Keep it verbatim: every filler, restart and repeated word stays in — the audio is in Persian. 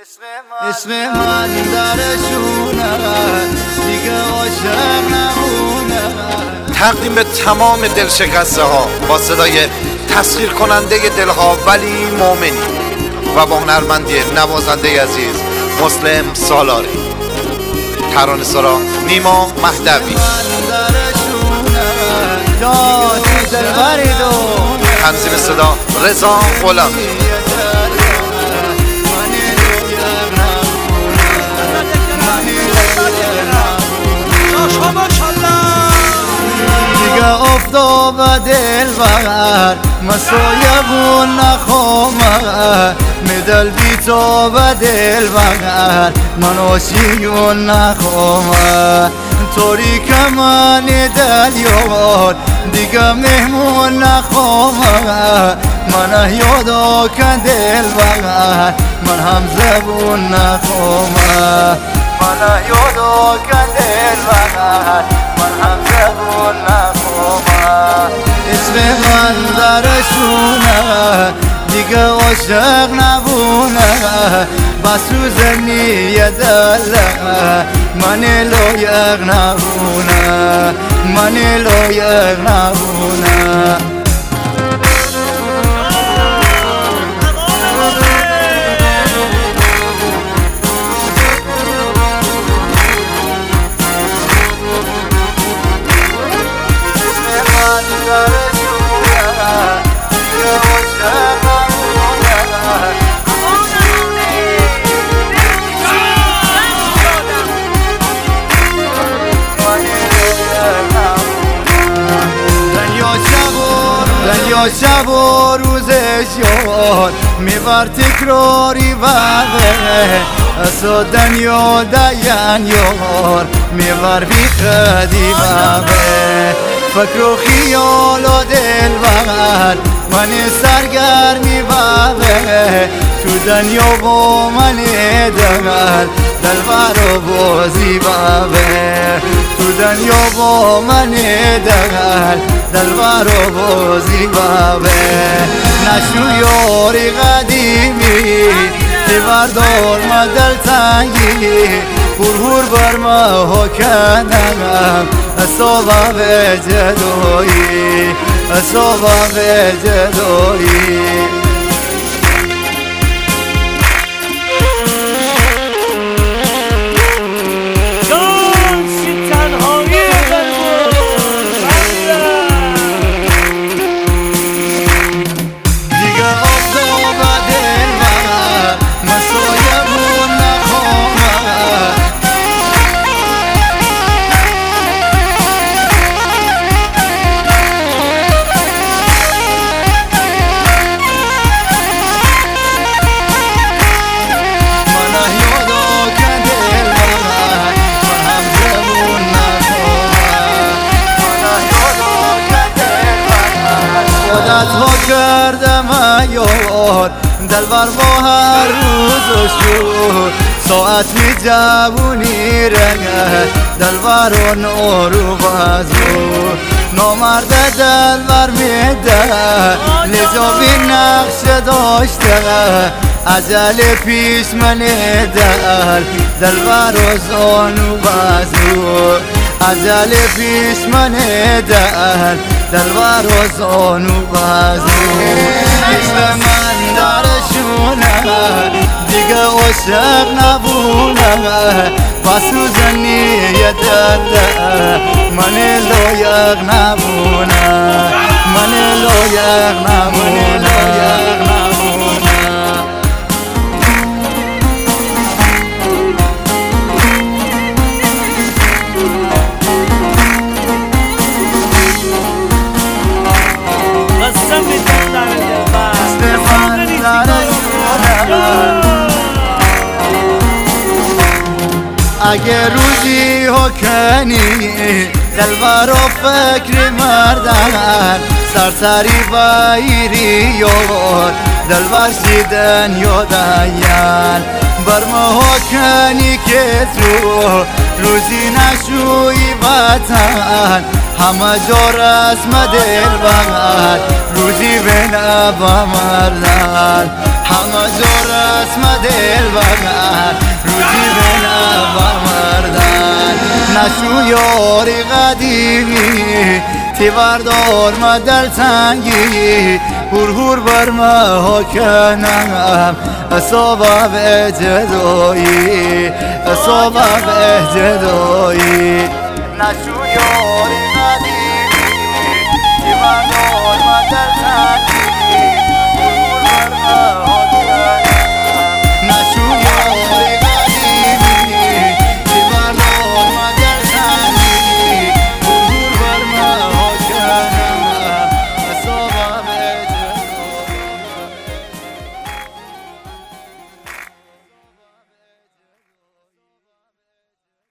اسم من درشونه دیگه عاشق نمونه. تقدیم به تمام دلشکسته ها با صدای تسخیر کننده دلها ولی مومنی و با هنرمندی نوازنده عزیز مسلم سالاری. ترانه سرا نیما مهدوی. تنظیم صدا رضا غلامی. دیگه افتاب دل بر مسایبون نخوامه میدل بی تو به دل بر من آشیون نخوامه طوری که من دل یاد دیگه مهمون نخوامه من یادا که دل بر من هم زبون نخوامه من یادا که دل بر من هم زبون نخوامه. اسم من درشونه دیگه عاشق نبونه بسوزنی دله من لایق نبونه من لایق نبونه. دنیا شب و روزش یاد میبر تکراری وقته اصلا دنیا دین یار میبر بی خدی وقته فکر و خیال و دل بر من سرگرمی وقته تو دنیا با من دل دل بر و بازی وقته تو دنیا با من دل دل بر و بازی بابه نشو یاری قدیمی تی بردار ما دل تنگی هور بر ما ها کنم اصابه به جدایی اصابه به جدایی. ها کردم یار دلبر با هر روز شد ساعت می جوونی رنگه دلبر و نور و بازو نامرد دلبر میده نجابی نقش داشته عجل پیش من دل دلبر و زان و بازو عجل پیش من دل دلبر و زان و بازو. اسم من درشونه دیگه عاشق نبونه بسوزنی دل من لایق نبونه من لایق نبونه. اگه روزی ها کنی دلبر و فکر مردن سرسری بایری یار دلبر سیدن یادین بر ما ها کنی که تو روزی نشوی وطن همه جا رسم دل بغل روزی به نبا مردن همه جا رسم دل بغل شادی تیوار دار ما دل تنگی هور هور بر ما ها کنم اصابه به جدایی اصابه به جدایی نشو یاری